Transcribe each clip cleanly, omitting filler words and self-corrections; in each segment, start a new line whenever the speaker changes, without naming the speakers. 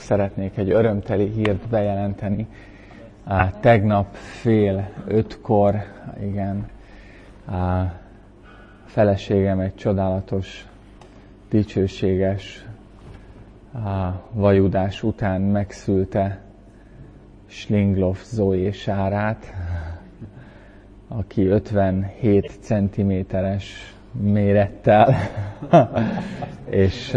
szeretnék egy örömteli hírt bejelenteni. Tegnap 4:30, igen, feleségem egy csodálatos, dicsőséges vajudás után megszülte Slingloff Zoe Sárát, aki 57 cm-es mérettel és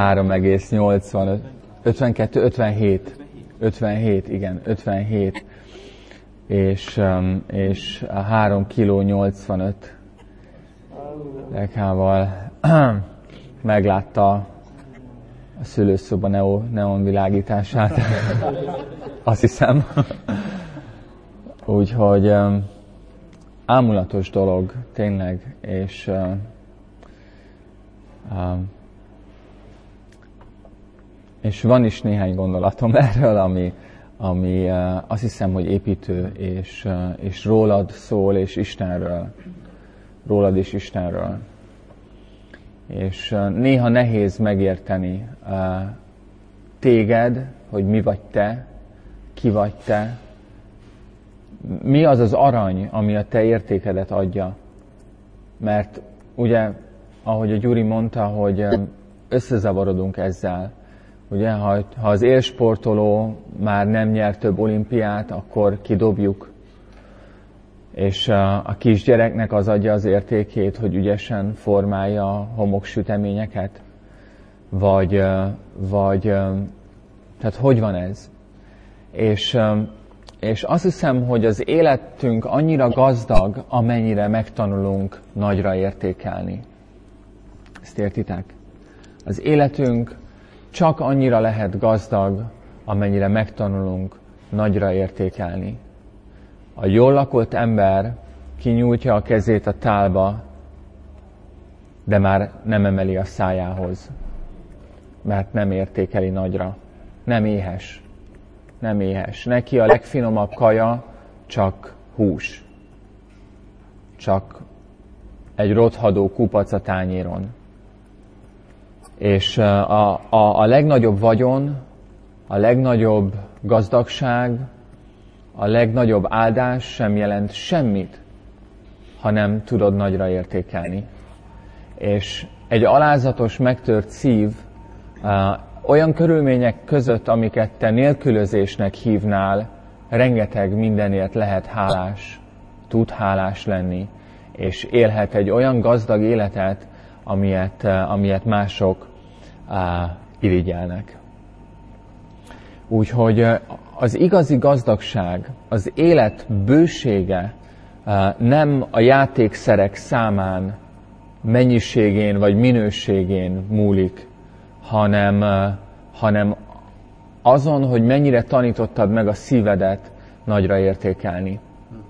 57 és 3,85 kg lekával meglátta a szülőszoba neonvilágítását. Azt hiszem. Úgyhogy ámulatos dolog, tényleg, és van is néhány gondolatom erről, ami azt hiszem, hogy építő, és rólad szól, és Istenről. Rólad és Istenről. És néha nehéz megérteni téged, hogy mi vagy te, ki vagy te, mi az az arany, ami a te értékedet adja. Mert ugye, ahogy a Gyuri mondta, hogy összezavarodunk ezzel. Ugye, ha az élsportoló már nem nyer több olimpiát, akkor kidobjuk. És a kisgyereknek az adja az értékét, hogy ügyesen formálja a homoksüteményeket? Tehát hogy van ez? És azt hiszem, hogy az életünk annyira gazdag, amennyire megtanulunk nagyra értékelni. Ezt értitek? Az életünk csak annyira lehet gazdag, amennyire megtanulunk nagyra értékelni. A jól lakott ember kinyújtja a kezét a tálba, de már nem emeli a szájához, mert nem értékeli nagyra. Nem éhes. Nem éhes. Neki a legfinomabb kaja csak hús. Csak egy rothadó kupac a tányéron. És a legnagyobb vagyon, a legnagyobb gazdagság, a legnagyobb áldás sem jelent semmit, ha nem tudod nagyra értékelni. És egy alázatos, megtört szív olyan körülmények között, amiket te nélkülözésnek hívnál, rengeteg mindenért lehet hálás, tud hálás lenni, és élhet egy olyan gazdag életet, amilyet mások irigyelnek. Úgyhogy az igazi gazdagság, az élet bősége nem a játékszerek számán, mennyiségén vagy minőségén múlik, hanem azon, hogy mennyire tanítottad meg a szívedet nagyra értékelni.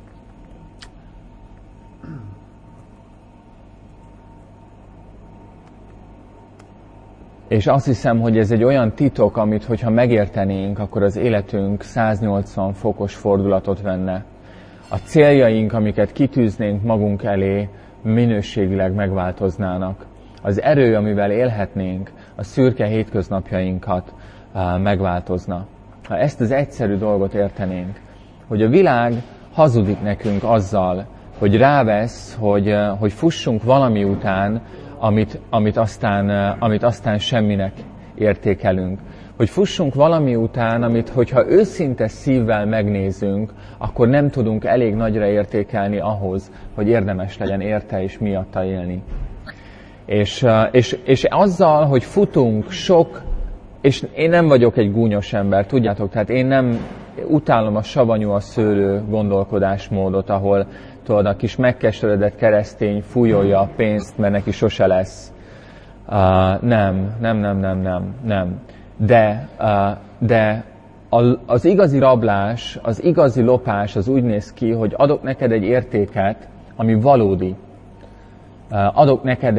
És azt hiszem, hogy ez egy olyan titok, amit hogyha megértenénk, akkor az életünk 180 fokos fordulatot venne. A céljaink, amiket kitűznénk magunk elé, minőségileg megváltoznának. Az erő, amivel élhetnénk, a szürke hétköznapjainkat megváltozna. Ha ezt az egyszerű dolgot értenénk, hogy a világ hazudik nekünk azzal, hogy rávesz, hogy fussunk valami után, amit aztán semminek értékelünk. Hogy fussunk valami után, amit, hogyha őszinte szívvel megnézünk, akkor nem tudunk elég nagyra értékelni ahhoz, hogy érdemes legyen érte és miatta élni. És azzal, hogy futunk sok, és én nem vagyok egy gúnyos ember, tudjátok, tehát én nem utálom a savanyú a szőlő gondolkodásmódot, ahol tudod, a kis megkeseredett keresztény fújolja a pénzt, mert neki sose lesz. Nem. De az igazi rablás, az igazi lopás az úgy néz ki, hogy adok neked egy értéket, ami valódi. Adok neked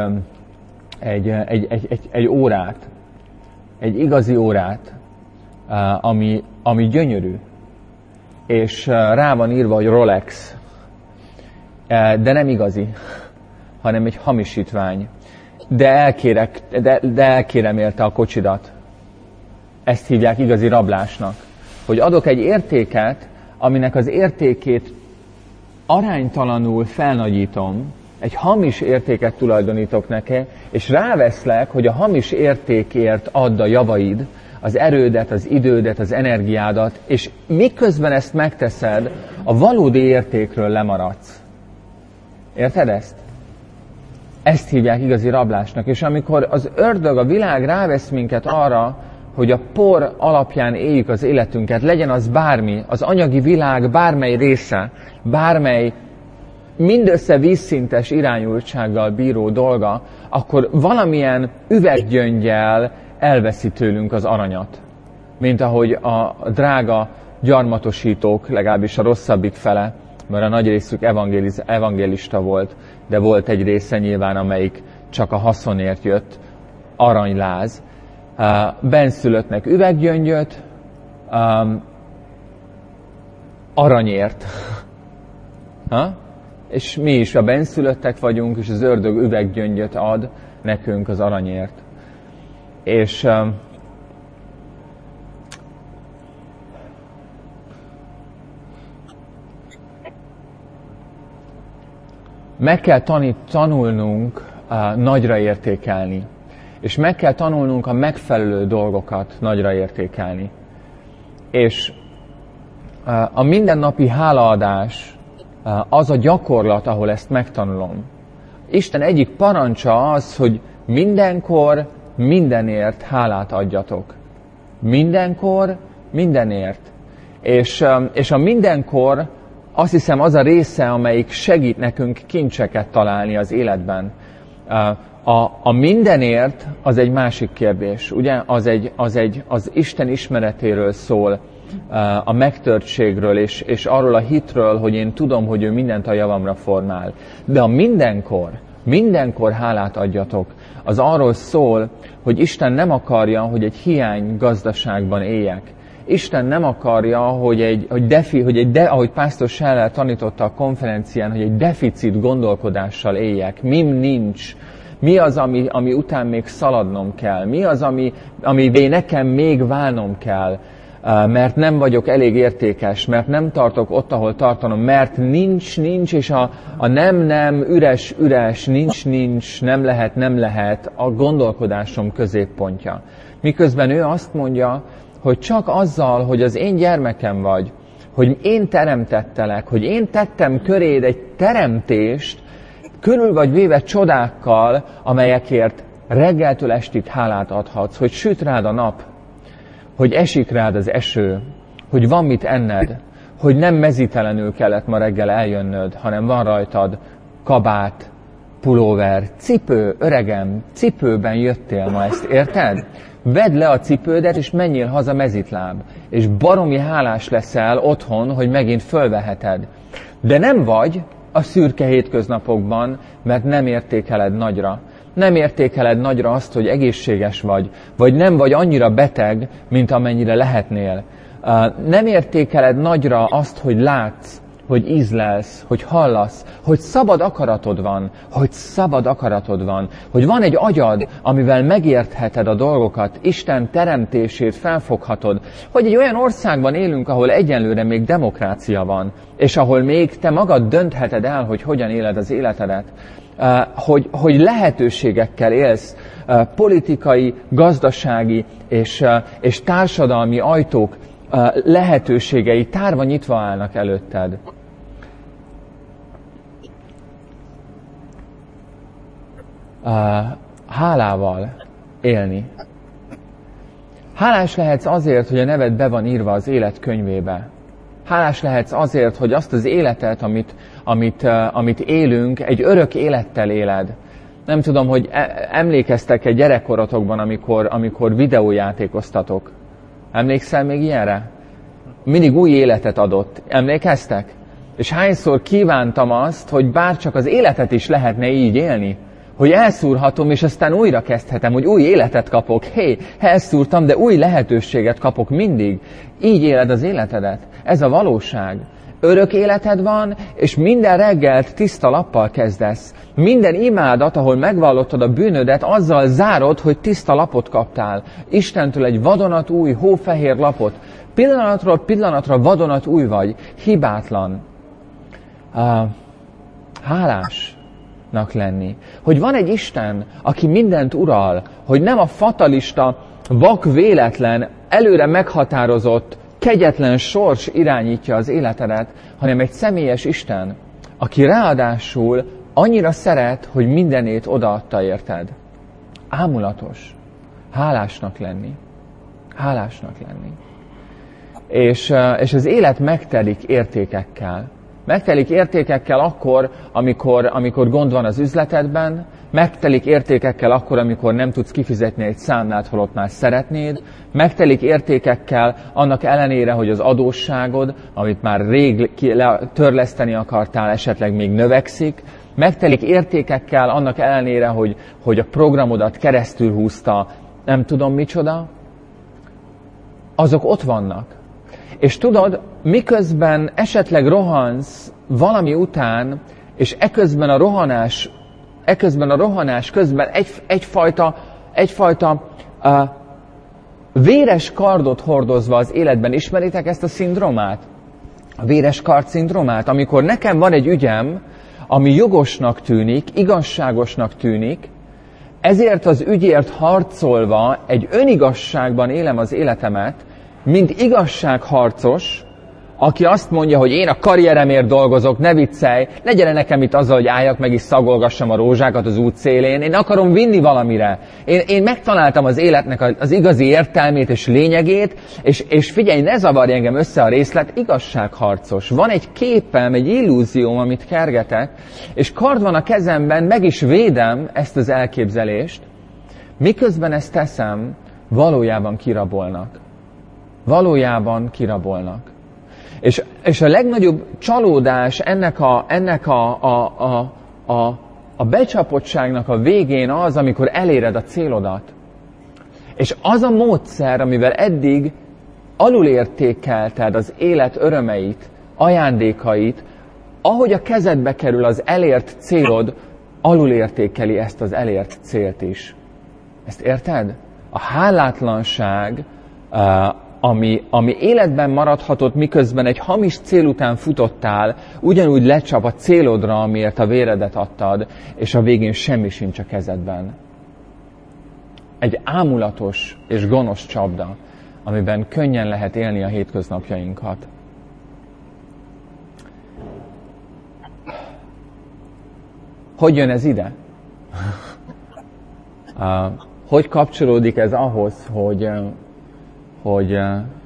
egy órát, egy igazi órát, ami gyönyörű, és rá van írva, hogy Rolex, de nem igazi, hanem egy hamisítvány. De elkérem érte a kocsidat. Ezt hívják igazi rablásnak. Hogy adok egy értéket, aminek az értékét aránytalanul felnagyítom, egy hamis értéket tulajdonítok neki, és ráveszlek, hogy a hamis értékért add a javaid, az erődet, az idődet, az energiádat, és miközben ezt megteszed, a valódi értékről lemaradsz. Érted ezt? Ezt hívják igazi rablásnak. És amikor az ördög, a világ rávesz minket arra, hogy a por alapján éljük az életünket, legyen az bármi, az anyagi világ bármely része, bármely mindössze vízszintes irányultsággal bíró dolga, akkor valamilyen üveggyöngyel elveszi tőlünk az aranyat. Mint ahogy a drága gyarmatosítók, legalábbis a rosszabbik fele, mert a nagy részük evangélista volt, de volt egy része nyilván, amelyik csak a haszonért jött, aranyláz. Benszülöttnek üveggyöngyöt, aranyért. És mi is a benszülöttek vagyunk, és az ördög üveggyöngyöt ad nekünk az aranyért. És meg kell tanulnunk nagyra értékelni. És meg kell tanulnunk a megfelelő dolgokat nagyra értékelni. És a mindennapi hálaadás az a gyakorlat, ahol ezt megtanulom. Isten egyik parancsa az, hogy mindenkor, mindenért hálát adjatok. Mindenkor, mindenért. És a mindenkor azt hiszem az a része, amelyik segít nekünk kincseket találni az életben. A mindenért az egy másik kérdés, ugye? Az Isten ismeretéről szól, a megtörtségről, és arról a hitről, hogy én tudom, hogy ő mindent a javamra formál. De a mindenkor hálát adjatok, az arról szól, hogy Isten nem akarja, hogy egy hiány gazdaságban éljek. Isten nem akarja, ahogy Pásztor Scheller tanította a konferencián, hogy egy deficit gondolkodással éljek. Mim nincs. Mi az, ami után még szaladnom kell? Mi az, amivé nekem még válnom kell? Mert nem vagyok elég értékes, mert nem tartok ott, ahol tartanom, mert nincs, és a nem, üres, nincs, nem lehet a gondolkodásom középpontja. Miközben ő azt mondja, hogy csak azzal, hogy az én gyermekem vagy, hogy én teremtettelek, hogy én tettem köréd egy teremtést, körül vagy véve csodákkal, amelyekért reggeltől estig hálát adhatsz, hogy süt rád a nap, hogy esik rád az eső, hogy van mit enned, hogy nem mezítelenül kellett ma reggel eljönnöd, hanem van rajtad kabát, pulóver, cipő, öregem, cipőben jöttél ma, ezt érted? Vedd le a cipődet, és menjél haza mezitláb. És baromi hálás leszel otthon, hogy megint fölveheted. De nem vagy a szürke hétköznapokban, mert nem értékeled nagyra. Nem értékeled nagyra azt, hogy egészséges vagy nem vagy annyira beteg, mint amennyire lehetnél. Nem értékeled nagyra azt, hogy látsz, hogy ízlelsz, hogy hallasz, hogy szabad akaratod van, hogy van egy agyad, amivel megértheted a dolgokat, Isten teremtését felfoghatod, hogy egy olyan országban élünk, ahol egyenlőre még demokrácia van, és ahol még te magad döntheted el, hogy hogyan éled az életedet, hogy lehetőségekkel élsz, politikai, gazdasági és társadalmi ajtók lehetőségei tárva nyitva állnak előtted. Hálával élni. Hálás lehetsz azért, hogy a neved be van írva az élet könyvébe. Hálás lehetsz azért, hogy azt az életet, amit élünk, egy örök élettel éled. Nem tudom, hogy emlékeztek-e gyerekkorotokban, amikor videójátékoztatok. Emlékszel még ilyenre? Mindig új életet adott. Emlékeztek? És hányszor kívántam azt, hogy bárcsak az életet is lehetne így élni. Hogy elszúrhatom, és aztán újra kezdhetem, hogy új életet kapok. elszúrtam, de új lehetőséget kapok mindig. Így éled az életedet. Ez a valóság. Örök életed van, és minden reggelt tiszta lappal kezdesz. Minden imádat, ahol megvallottad a bűnödet, azzal zárod, hogy tiszta lapot kaptál. Istentől egy vadonatúj, hófehér lapot. Pillanatról pillanatra vadonatúj vagy, hibátlan. Hálásnak lenni. Hogy van egy Isten, aki mindent ural, hogy nem a fatalista, vak véletlen, előre meghatározott, kegyetlen sors irányítja az életedet, hanem egy személyes Isten, aki ráadásul annyira szeret, hogy mindenét odaadta érted. Ámulatos. Hálásnak lenni. Hálásnak lenni. És az élet megtelik értékekkel. Megtelik értékekkel akkor, amikor gond van az üzletedben, megtelik értékekkel akkor, amikor nem tudsz kifizetni egy számlát, holott már szeretnéd, megtelik értékekkel annak ellenére, hogy az adósságod, amit már rég törleszteni akartál, esetleg még növekszik, megtelik értékekkel annak ellenére, hogy a programodat keresztül húzta, nem tudom micsoda, azok ott vannak. És tudod, miközben esetleg rohansz valami után, és eközben a rohanás közben egyfajta véres kardot hordozva az életben. Ismeritek ezt a szindrómát? A véres kard szindrómát, amikor nekem van egy ügyem, ami jogosnak tűnik, igazságosnak tűnik, ezért az ügyért harcolva egy önigazságban élem az életemet, mint igazságharcos, aki azt mondja, hogy én a karrieremért dolgozok, ne viccelj, ne gyere nekem itt azzal, hogy álljak meg és szagolgassam a rózsákat az út szélén, én akarom vinni valamire. Én megtaláltam az életnek az igazi értelmét és lényegét, és figyelj, ne zavarj engem össze a részlet, igazságharcos. Van egy képem, egy illúzióm, amit kergetek, és kard van a kezemben, meg is védem ezt az elképzelést, miközben ezt teszem, valójában kirabolnak. Valójában kirabolnak. És a legnagyobb csalódás ennek a becsapottságnak a végén az, amikor eléred a célodat. És az a módszer, amivel eddig alulértékelted az élet örömeit, ajándékait, ahogy a kezedbe kerül az elért célod, alulértékeli ezt az elért célt is. Ezt érted? A hálátlanság, ami életben maradhatott, miközben egy hamis cél után futottál, ugyanúgy lecsap a célodra, amiért a véredet adtad, és a végén semmi sincs a kezedben. Egy ámulatos és gonosz csapda, amiben könnyen lehet élni a hétköznapjainkat. Hogy jön ez ide? Hogy kapcsolódik ez ahhoz, hogy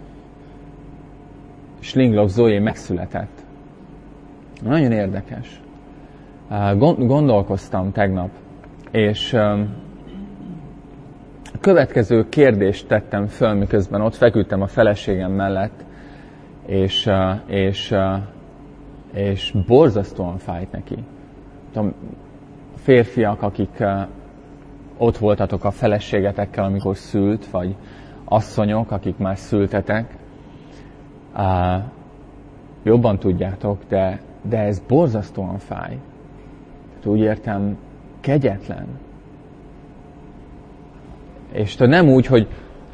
Slinglov Zoe megszületett? Nagyon érdekes. Gondolkoztam tegnap, és a következő kérdést tettem föl, miközben ott feküdtem a feleségem mellett, és borzasztóan fájt neki. A férfiak, akik ott voltatok a feleségetekkel, amikor szült, vagy asszonyok, akik már szültetek, jobban tudjátok, de ez borzasztóan fáj. Tehát úgy értem, kegyetlen. És nem úgy, hogy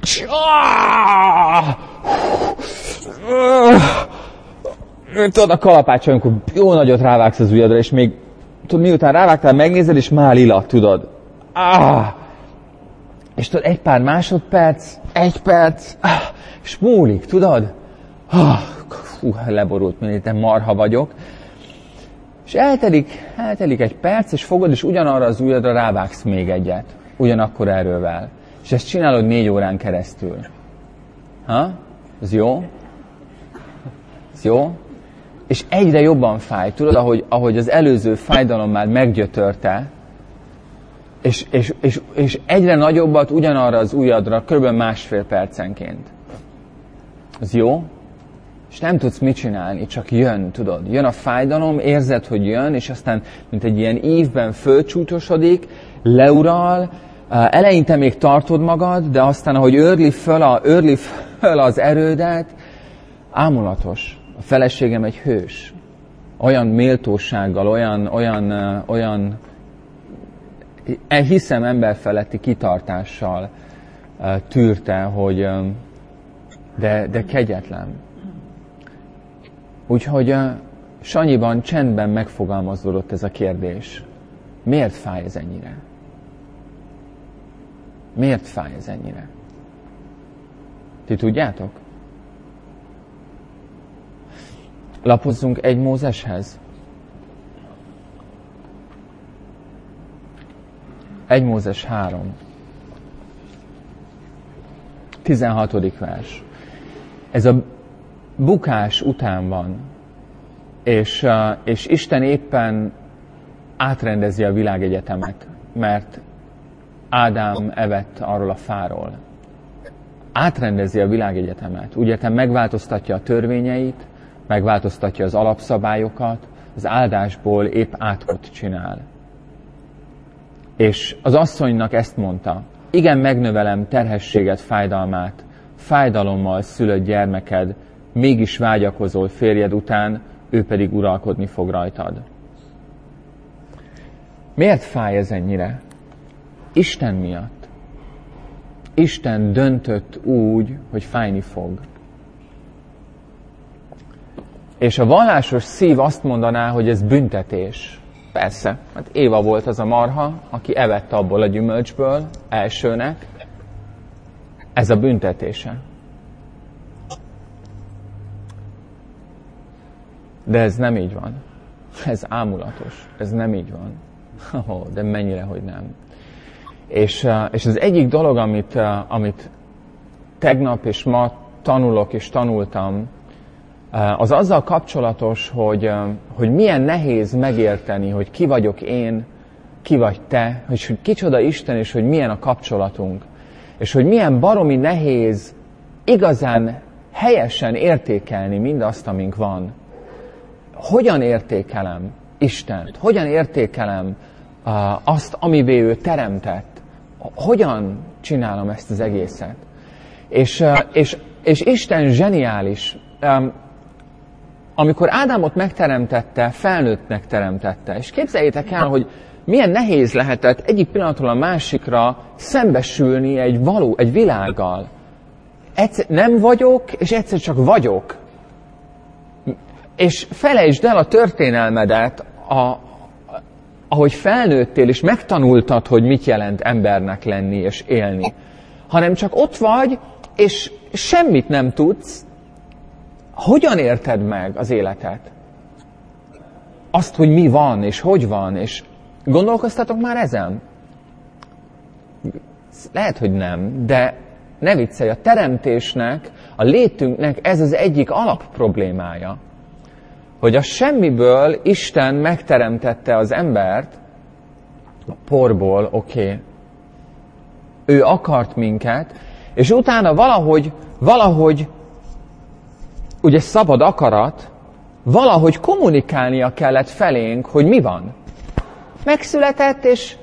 tudod, a kalapács, amikor jó nagyot rávágsz az ujjadra, és még tudod, miután rávágtál, megnézed, és már lila, tudod. És tudod, egy pár másodperc, egy perc, és múlik, tudod? Leborult, mint én marha vagyok. És eltelik egy perc, és fogod, és ugyanarra az ujjadra rávágsz még egyet. Ugyanakkor erővel. És ezt csinálod 4 órán keresztül. Ez jó? Ez jó? És egyre jobban fáj. Tudod, ahogy az előző fájdalom már meggyötörte, és egyre nagyobbat ugyanarra az ujjadra, kb. 1,5 percenként. Ez jó? És nem tudsz mit csinálni, csak jön, tudod. Jön a fájdalom, érzed, hogy jön, és aztán, mint egy ilyen ívben fölcsúcsosodik, leural, eleinte még tartod magad, de aztán, ahogy őrli föl az erődet, ámulatos. A feleségem egy hős. Olyan méltósággal, olyan hiszem emberfeletti kitartással tűrte, hogy de kegyetlen. Úgyhogy Sanyiban csendben megfogalmazódott ez a kérdés. Miért fáj ez ennyire? Miért fáj ez ennyire? Ti tudjátok? Lapozzunk 1 Mózeshez. 1 Mózes 3. 16. vers. Ez a bukás után van, és Isten éppen átrendezi a világegyetemet, mert Ádám evett arról a fáról. Átrendezi a világegyetemet. Úgy értem, megváltoztatja a törvényeit, megváltoztatja az alapszabályokat, az áldásból épp átkot csinál. És az asszonynak ezt mondta: igen, megnövelem terhességet, fájdalmát, fájdalommal szülött gyermeked, mégis vágyakozol férjed után, ő pedig uralkodni fog rajtad. Miért fáj ez ennyire? Isten miatt. Isten döntött úgy, hogy fájni fog. És a vallásos szív azt mondaná, hogy ez büntetés. Persze, hát Éva volt az a marha, aki evett abból a gyümölcsből elsőnek. Ez a büntetése. De ez nem így van. Ez ámulatos. Ez nem így van. De mennyire, hogy nem. És az egyik dolog, amit tegnap és ma tanulok és tanultam, az azzal kapcsolatos, hogy milyen nehéz megérteni, hogy ki vagyok én, ki vagy te, hogy kicsoda Isten, és hogy milyen a kapcsolatunk. És hogy milyen baromi nehéz igazán helyesen értékelni mindazt, amink van. Hogyan értékelem Istent? Hogyan értékelem azt, amivé ő teremtett? Hogyan csinálom ezt az egészet? És Isten zseniális. Amikor Ádámot megteremtette, felnőttnek teremtette. És képzeljétek el, hogy milyen nehéz lehetett egyik pillanatról a másikra szembesülni egy világgal. Egyszer nem vagyok, és egyszer csak vagyok. És felejtsd el a történelmedet, ahogy felnőttél, és megtanultad, hogy mit jelent embernek lenni és élni. Hanem csak ott vagy, és semmit nem tudsz. Hogyan érted meg az életet? Azt, hogy mi van, és hogy van, és gondolkoztatok már ezen? Lehet, hogy nem, de ne viccelj, a teremtésnek, a létünknek ez az egyik alapproblémája. Hogy a semmiből Isten megteremtette az embert, a porból, oké. Ő akart minket, és utána valahogy ugye szabad akarat, valahogy kommunikálnia kellett felénk, hogy mi van. Megszületett, és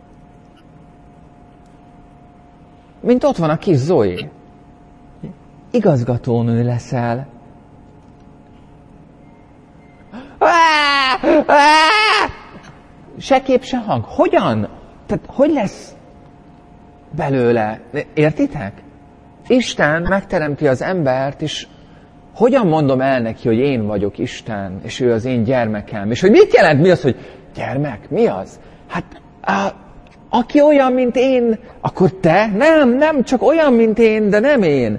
mint ott van a kis Zoe. Igazgatónő leszel. Se kép, se hang. Hogyan? Tehát hogy lesz belőle? Értitek? Isten megteremti az embert, és hogyan mondom el neki, hogy én vagyok Isten, és ő az én gyermekem? És hogy mit jelent? Mi az, hogy gyermek? Mi az? Hát, aki olyan, mint én, akkor te? Nem, csak olyan, mint én, de nem én.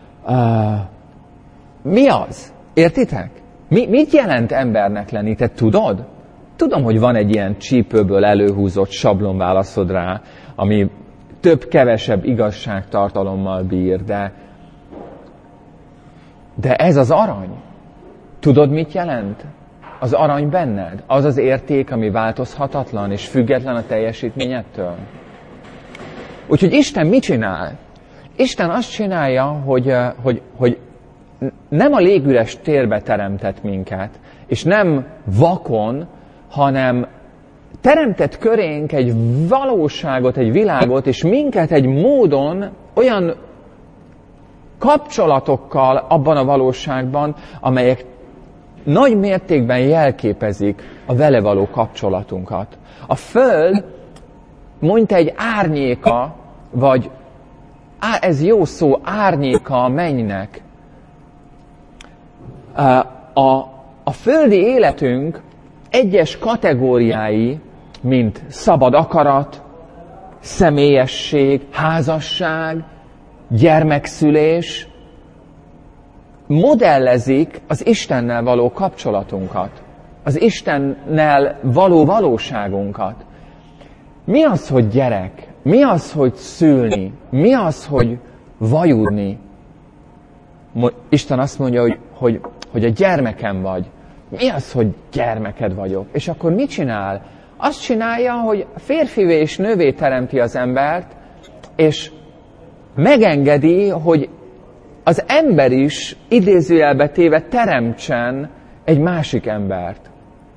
Mi az? Értitek? Mit jelent embernek lenni? Te tudod? Tudom, hogy van egy ilyen csípőből előhúzott sablonválaszod rá, ami több-kevesebb igazságtartalommal bír, de ez az arany. Tudod, mit jelent? Az arany benned? Az az érték, ami változhatatlan és független a teljesítményettől. Úgyhogy Isten mit csinál? Isten azt csinálja, hogy nem a légüres térbe teremtett minket, és nem vakon, hanem teremtett körénk egy valóságot, egy világot, és minket egy módon, olyan kapcsolatokkal abban a valóságban, amelyek nagy mértékben jelképezik a vele való kapcsolatunkat. A Föld, mondta egy árnyéka, vagy ez jó szó, árnyéka a mennynek. A földi életünk egyes kategóriái, mint szabad akarat, személyesség, házasság, gyermekszülés, modellezik az Istennel való kapcsolatunkat, az Istennel való valóságunkat. Mi az, hogy gyerek? Mi az, hogy szülni? Mi az, hogy vajudni? Isten azt mondja, hogy a gyermekem vagy. Mi az, hogy gyermeked vagyok? És akkor mit csinál? Azt csinálja, hogy férfivé és nővé teremti az embert, és megengedi, hogy az ember is idézőjelbe téve teremtsen egy másik embert.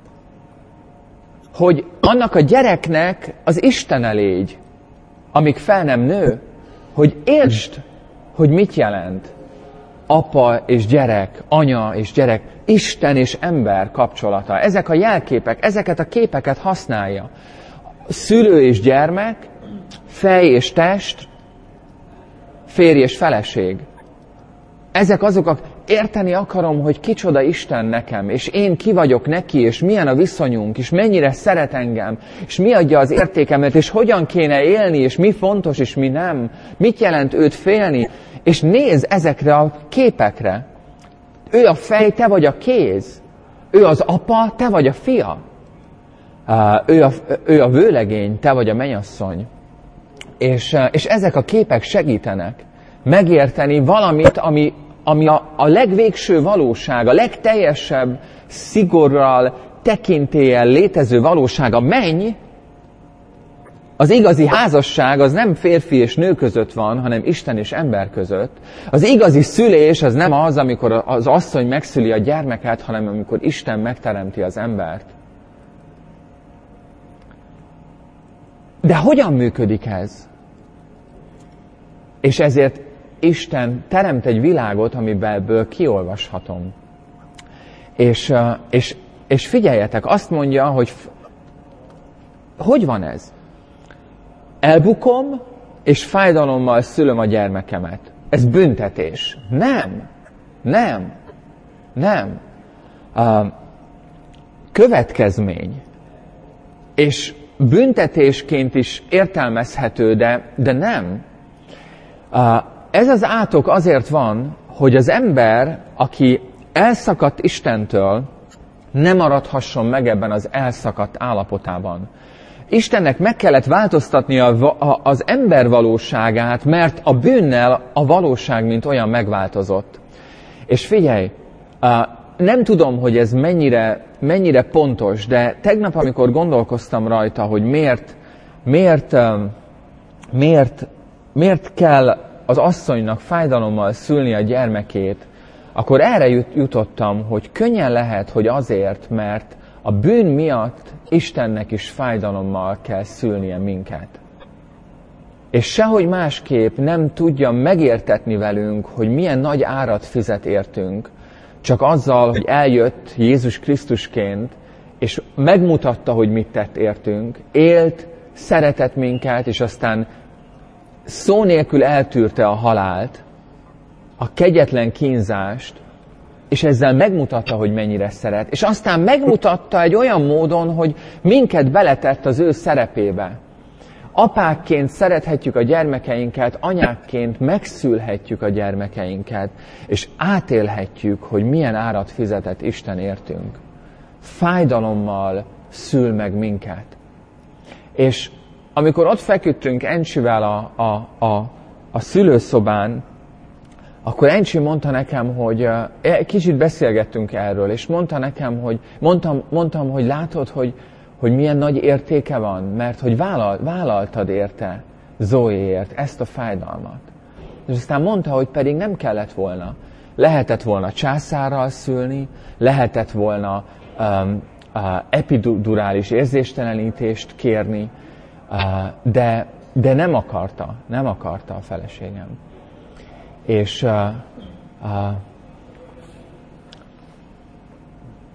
Hogy annak a gyereknek az Istene légy, amíg fel nem nő, hogy értsd, hogy mit jelent apa és gyerek, anya és gyerek, Isten és ember kapcsolata. Ezek a jelképek, ezeket a képeket használja. Szülő és gyermek, fej és test, férj és feleség. Ezek azok, érteni akarom, hogy kicsoda Isten nekem, és én ki vagyok neki, és milyen a viszonyunk, és mennyire szeret engem, és mi adja az értékemet, és hogyan kéne élni, és mi fontos, és mi nem. Mit jelent őt félni, és nézz ezekre a képekre. Ő a fej, te vagy a kéz. Ő az apa, te vagy a fia. Ő a vőlegény, te vagy a mennyasszony. És ezek a képek segítenek megérteni valamit, ami a legvégső valóság, a legteljesebb szigorral, tekintéllyel létező valóság, a menny. Az igazi házasság az nem férfi és nő között van, hanem Isten és ember között. Az igazi szülés az nem az, amikor az asszony megszüli a gyermeket, hanem amikor Isten megteremti az embert. De hogyan működik ez? És ezért Isten teremt egy világot, amiből kiolvashatom. És figyeljetek, azt mondja, hogy van ez? Elbukom, és fájdalommal szülöm a gyermekemet. Ez büntetés. Nem. Következmény. És büntetésként is értelmezhető, de nem. Ez az átok azért van, hogy az ember, aki elszakadt Istentől, ne maradhasson meg ebben az elszakadt állapotában. Istennek meg kellett változtatnia az ember valóságát, mert a bűnnel a valóság mint olyan megváltozott. És figyelj, nem tudom, hogy ez mennyire pontos, de tegnap, amikor gondolkoztam rajta, hogy miért kell az asszonynak fájdalommal szülni a gyermekét, akkor erre jutottam, hogy könnyen lehet, hogy azért, mert a bűn miatt Istennek is fájdalommal kell szülnie minket. És sehogy másképp nem tudja megértetni velünk, hogy milyen nagy árat fizet értünk, csak azzal, hogy eljött Jézus Krisztusként, és megmutatta, hogy mit tett értünk, élt, szeretett minket, és aztán szó nélkül eltűrte a halált, a kegyetlen kínzást, és ezzel megmutatta, hogy mennyire szeret. És aztán megmutatta egy olyan módon, hogy minket beletett az ő szerepébe. Apákként szerethetjük a gyermekeinket, anyákként megszülhetjük a gyermekeinket, és átélhetjük, hogy milyen árat fizetett Isten értünk. Fájdalommal szül meg minket. És amikor ott feküdtünk Encsivel a szülőszobán, akkor Encsi mondta nekem, hogy kicsit beszélgettünk erről, és mondta nekem, hogy mondtam, hogy látod, hogy milyen nagy értéke van, mert hogy vállaltad érte, Zoéért ezt a fájdalmat. És aztán mondta, hogy pedig nem kellett volna. Lehetett volna császárral szülni, lehetett volna epidurális érzéstelenítést kérni, de nem akarta a feleségem. És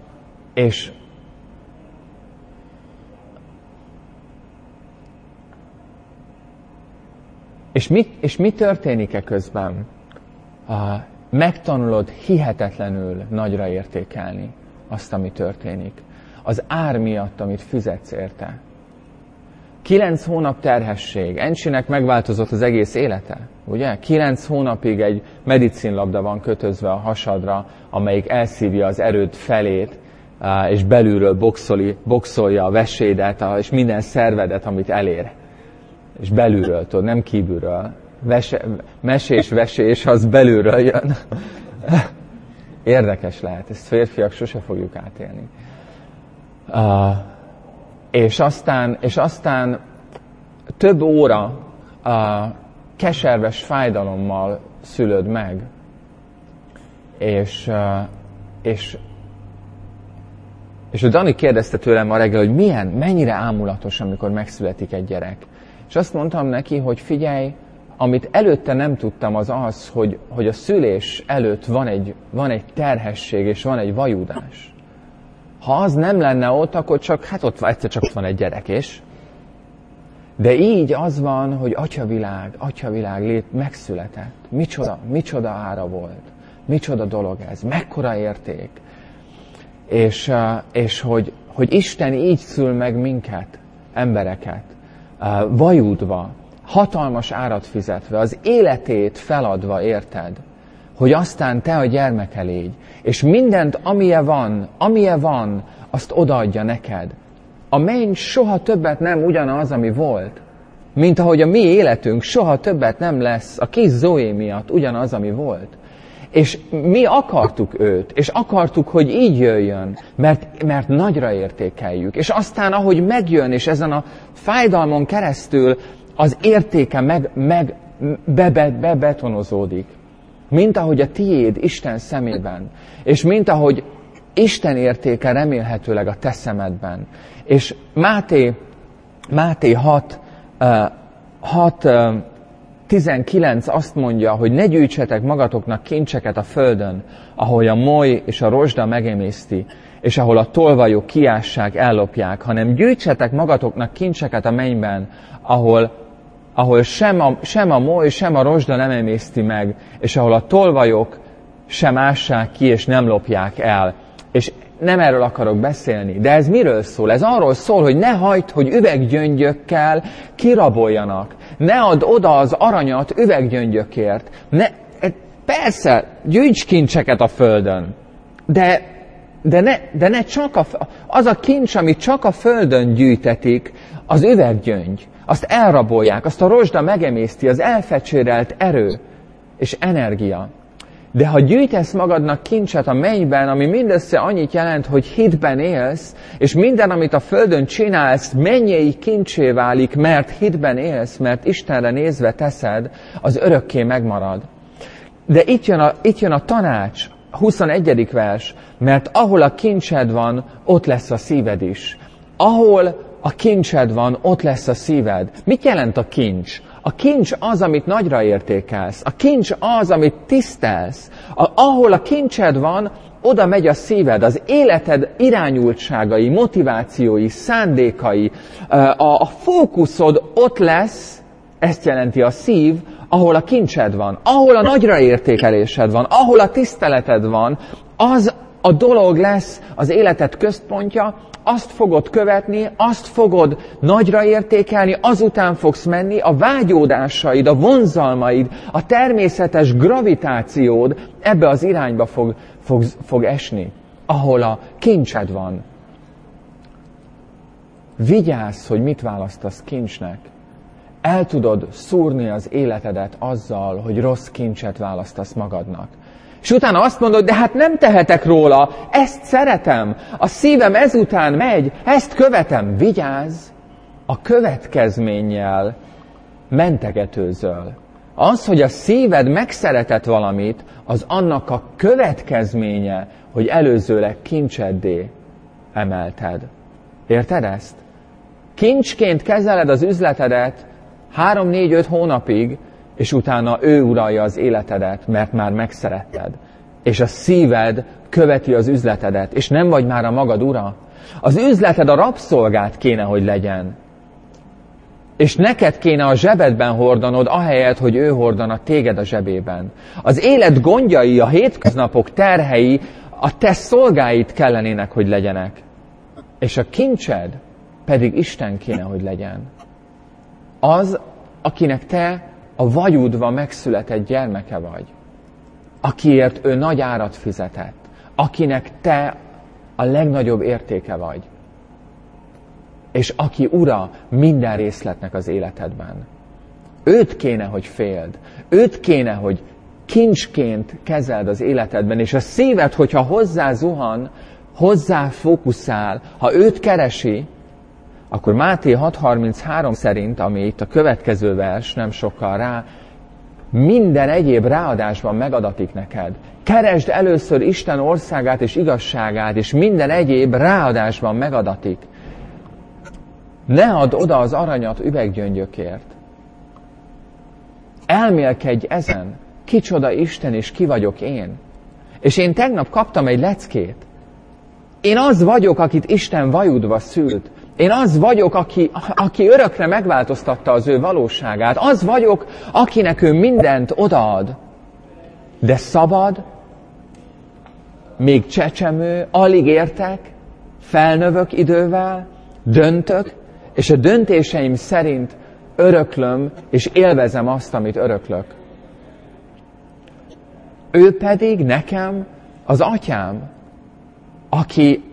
És mi történik közben? Megtanulod hihetetlenül nagyra értékelni azt, ami történik. Az ár miatt, amit fizetsz érte. 9 hónap terhesség. Encsinek megváltozott az egész élete, ugye? 9 hónapig egy medicinlabda van kötözve a hasadra, amelyik elszívja az erőd felét, és belülről boxolja a vesédet, és minden szervedet, amit elér. És belülről, tudod, nem kívülről. Mesés, az belülről jön. Érdekes lehet, ezt férfiak sose fogjuk átélni. És aztán több óra keserves fájdalommal szülöd meg, és a Dani kérdezte tőlem ma reggel, hogy mennyire ámulatos, amikor megszületik egy gyerek. És azt mondtam neki, hogy figyelj, amit előtte nem tudtam, az, hogy a szülés előtt van egy terhesség, és van egy vajudás. Ha az nem lenne ott, akkor egyszer csak van egy gyerek is. De így az van, hogy atyavilág megszületett. Micsoda ára volt. Micsoda dolog ez. Mekkora érték. És hogy Isten így szül meg minket, embereket, vajudva, hatalmas árat fizetve, az életét feladva, érted? Hogy aztán te a gyermeke légy. És mindent, amilyen van, azt odaadja neked. A menny soha többet nem ugyanaz, ami volt. Mint ahogy a mi életünk soha többet nem lesz a kis Zoé miatt ugyanaz, ami volt. És mi akartuk őt, és akartuk, hogy így jöjjön, mert nagyra értékeljük. És aztán, ahogy megjön, és ezen a fájdalmon keresztül az értéke bebetonozódik. Mint ahogy a tiéd Isten szemében, és mint ahogy Isten értéke remélhetőleg a te szemedben. És Máté 6:19 azt mondja, hogy ne gyűjtsetek magatoknak kincseket a földön, ahol a moly és a rozsda megemészti, és ahol a tolvajok kiássák, ellopják, hanem gyűjtsetek magatoknak kincseket a mennyben, ahol sem a moly, sem a rozsda nem emészti meg, és ahol a tolvajok sem ássák ki, és nem lopják el. És nem erről akarok beszélni, de ez miről szól? Ez arról szól, hogy ne hagyd, hogy üveggyöngyökkel kiraboljanak. Ne add oda az aranyat üveggyöngyökért. Persze, gyűjts kincseket a földön, de ne csak az a kincs, amit csak a földön gyűjtetik, az üveggyöngy. Azt elrabolják, azt a rozsda megemészti, az elfecsérelt erő és energia. De ha gyűjtesz magadnak kincset a mennyben, ami mindössze annyit jelent, hogy hitben élsz, és minden, amit a földön csinálsz, mennyei kincsé válik, mert hitben élsz, mert Istenre nézve teszed, az örökké megmarad. De itt jön a tanács, 21. vers, mert ahol a kincsed van, ott lesz a szíved is. Ahol a kincsed van, ott lesz a szíved. Mit jelent a kincs? A kincs az, amit nagyra értékelsz. A kincs az, amit tisztelsz. Ahol a kincsed van, oda megy a szíved. Az életed irányultságai, motivációi, szándékai, a fókuszod ott lesz, ezt jelenti a szív, ahol a kincsed van, ahol a nagyra értékelésed van, ahol a tiszteleted van, az a dolog lesz az életed központja, azt fogod követni, azt fogod nagyra értékelni, azután fogsz menni, a vágyódásaid, a vonzalmaid, a természetes gravitációd ebbe az irányba fog esni, ahol a kincsed van. Vigyázz, hogy mit választasz kincsnek. El tudod szúrni az életedet azzal, hogy rossz kincset választasz magadnak. És utána azt mondod, de hát nem tehetek róla, ezt szeretem, a szívem ezután megy, ezt követem. Vigyázz, a következménnyel mentegetőzöl. Az, hogy a szíved megszeretett valamit, az annak a következménye, hogy előzőleg kincseddé emelted. Érted ezt? Kincsként kezeled az üzletedet 3-4-5 hónapig, és utána ő uralja az életedet, mert már megszeretted. és a szíved követi az üzletedet, és nem vagy már a magad ura. Az üzleted a rabszolgát kéne, hogy legyen. És neked kéne a zsebedben hordanod, ahelyett, hogy ő hordana téged a zsebében. Az élet gondjai, a hétköznapok terhei a te szolgáid kellenének, hogy legyenek. És a kincsed pedig Isten kéne, hogy legyen. Az, akinek te a vajudva megszületett gyermeke vagy. Akiért ő nagy árat fizetett. Akinek te a legnagyobb értéke vagy. És aki ura minden részletnek az életedben. Őt kéne, hogy féld. Őt kéne, hogy kincsként kezeld az életedben. És a szíved, hogyha hozzá zuhan, hozzá fókuszál, ha őt keresi, akkor Máté 6.33 szerint, ami itt a következő vers, nem sokkal rá, minden egyéb ráadásban megadatik neked. Keresd először Isten országát és igazságát, és minden egyéb ráadásban megadatik. Ne add oda az aranyat üveggyöngyökért. Elmélkedj ezen. Kicsoda Isten, és ki vagyok én. És én tegnap kaptam egy leckét. Én az vagyok, akit Isten vajudva szült. Én az vagyok, aki örökre megváltoztatta az ő valóságát. Az vagyok, akinek ő mindent odaad. De szabad, még csecsemő, alig értek, felnövök idővel, döntök, és a döntéseim szerint öröklöm, és élvezem azt, amit öröklök. Ő pedig nekem az atyám, aki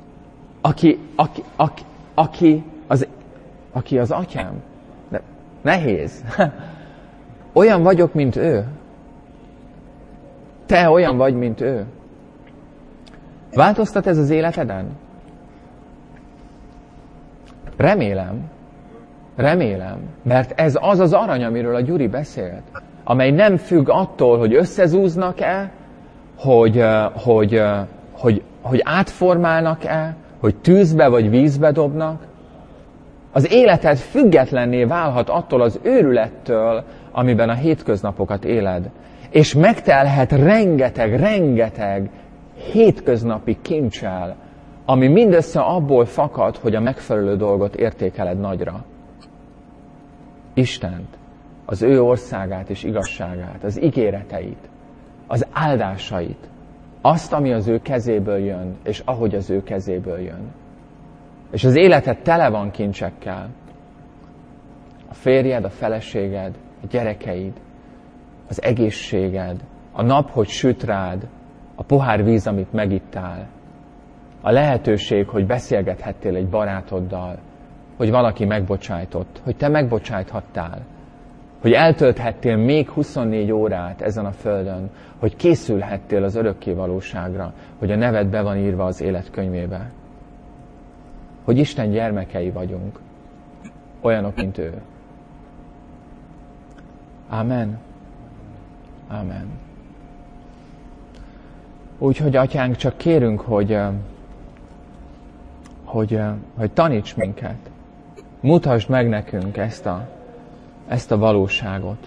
az atyám. De nehéz. Olyan vagyok, mint ő. Te olyan vagy, mint ő. Változtat ez az életeden? Remélem, mert ez az az arany, amiről a Gyuri beszélt, amely nem függ attól, hogy összezúznak-e, hogy átformálnak-e, hogy tűzbe vagy vízbe dobnak. Az életed függetlenné válhat attól az őrülettől, amiben a hétköznapokat éled. És megtelhet rengeteg hétköznapi kincsel, ami mindössze abból fakad, hogy a megfelelő dolgot értékeled nagyra. Istent, az ő országát és igazságát, az ígéreteit, az áldásait, azt, ami az ő kezéből jön, és ahogy az ő kezéből jön. És az életed tele van kincsekkel. A férjed, a feleséged, a gyerekeid, az egészséged, a nap, hogy süt rád, a pohár víz, amit megittál, a lehetőség, hogy beszélgethettél egy barátoddal, hogy valaki megbocsájtott, hogy te megbocsájthattál, hogy eltölthettél még 24 órát ezen a földön, hogy készülhettél az örökké valóságra, hogy a neved be van írva az élet könyvébe. Hogy Isten gyermekei vagyunk, olyanok, mint ő. Amen. Amen. Úgyhogy, Atyánk, csak kérünk, hogy taníts minket. Mutasd meg nekünk ezt a valóságot.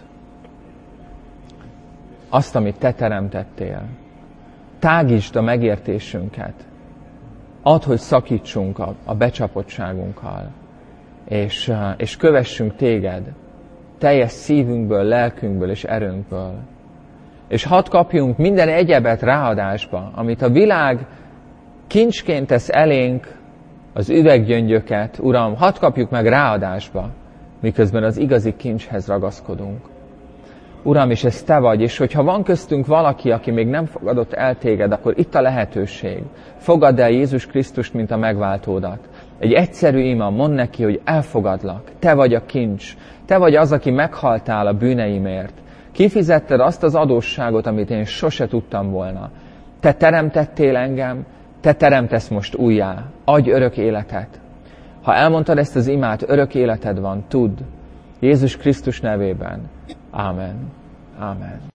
Azt, amit te teremtettél. Tágítsd a megértésünket. Add, hogy szakítsunk a becsapottságunkkal. És kövessünk téged. Teljes szívünkből, lelkünkből és erőnkből. És hadd kapjunk minden egyebet ráadásba, amit a világ kincsként tesz elénk, az üveggyöngyöket, Uram, hadd kapjuk meg ráadásba, miközben az igazi kincshez ragaszkodunk. Uram, és ez te vagy, és hogyha van köztünk valaki, aki még nem fogadott el téged, akkor itt a lehetőség. Fogadd el Jézus Krisztust, mint a megváltódat. Egy egyszerű ima, mondd neki, hogy elfogadlak. Te vagy a kincs. Te vagy az, aki meghaltál a bűneimért. Kifizetted azt az adósságot, amit én sose tudtam volna. Te teremtettél engem, te teremtesz most újjá. Adj örök életet. Ha elmondtad ezt az imát, örök életed van, tudd. Jézus Krisztus nevében. Ámen. Ámen.